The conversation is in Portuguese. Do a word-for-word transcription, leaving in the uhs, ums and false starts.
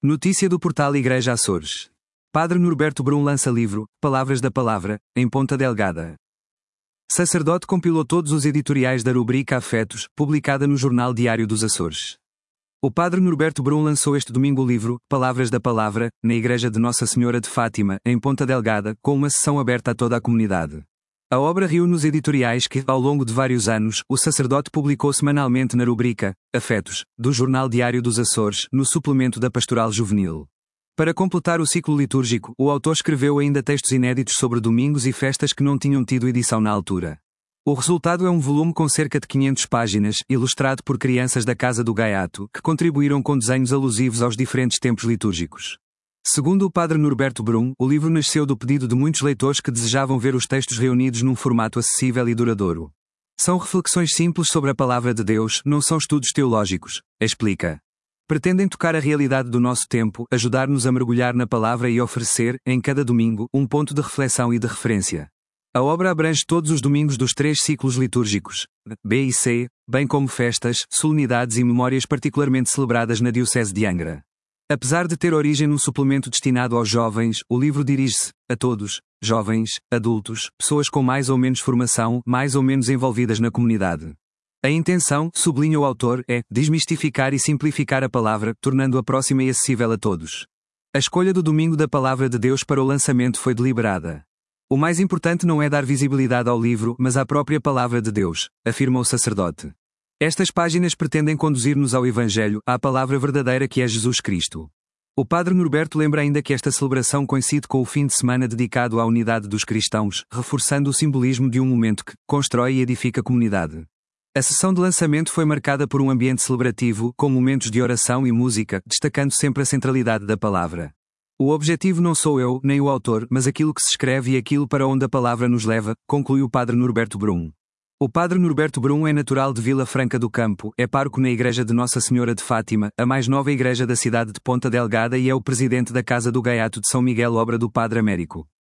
Notícia do portal Igreja Açores. Padre Norberto Brum lança livro, Palavras da Palavra, em Ponta Delgada. Sacerdote compilou todos os editoriais da rubrica Afetos, publicada no Jornal Diário dos Açores. O Padre Norberto Brum lançou este domingo o livro, Palavras da Palavra, na Igreja de Nossa Senhora de Fátima, em Ponta Delgada, com uma sessão aberta a toda a comunidade. A obra reúne os editoriais que, ao longo de vários anos, o sacerdote publicou semanalmente na rubrica Afetos, do Jornal Diário dos Açores, no suplemento da Pastoral Juvenil. Para completar o ciclo litúrgico, o autor escreveu ainda textos inéditos sobre domingos e festas que não tinham tido edição na altura. O resultado é um volume com cerca de quinhentas páginas, ilustrado por crianças da Casa do Gaiato, que contribuíram com desenhos alusivos aos diferentes tempos litúrgicos. Segundo o Padre Norberto Brum, o livro nasceu do pedido de muitos leitores que desejavam ver os textos reunidos num formato acessível e duradouro. São reflexões simples sobre a Palavra de Deus, não são estudos teológicos, explica. Pretendem tocar a realidade do nosso tempo, ajudar-nos a mergulhar na Palavra e oferecer, em cada domingo, um ponto de reflexão e de referência. A obra abrange todos os domingos dos três ciclos litúrgicos, B e C, bem como festas, solenidades e memórias particularmente celebradas na Diocese de Angra. Apesar de ter origem num suplemento destinado aos jovens, o livro dirige-se a todos, jovens, adultos, pessoas com mais ou menos formação, mais ou menos envolvidas na comunidade. A intenção, sublinha o autor, é desmistificar e simplificar a palavra, tornando-a próxima e acessível a todos. A escolha do Domingo da Palavra de Deus para o lançamento foi deliberada. O mais importante não é dar visibilidade ao livro, mas à própria Palavra de Deus, afirma o sacerdote. Estas páginas pretendem conduzir-nos ao Evangelho, à palavra verdadeira que é Jesus Cristo. O Padre Norberto lembra ainda que esta celebração coincide com o fim de semana dedicado à unidade dos cristãos, reforçando o simbolismo de um momento que constrói e edifica a comunidade. A sessão de lançamento foi marcada por um ambiente celebrativo, com momentos de oração e música, destacando sempre a centralidade da palavra. O objetivo não sou eu, nem o autor, mas aquilo que se escreve e aquilo para onde a palavra nos leva, conclui o Padre Norberto Brum. O Padre Norberto Brum é natural de Vila Franca do Campo, é pároco na Igreja de Nossa Senhora de Fátima, a mais nova igreja da cidade de Ponta Delgada, e é o presidente da Casa do Gaiato de São Miguel, obra do Padre Américo.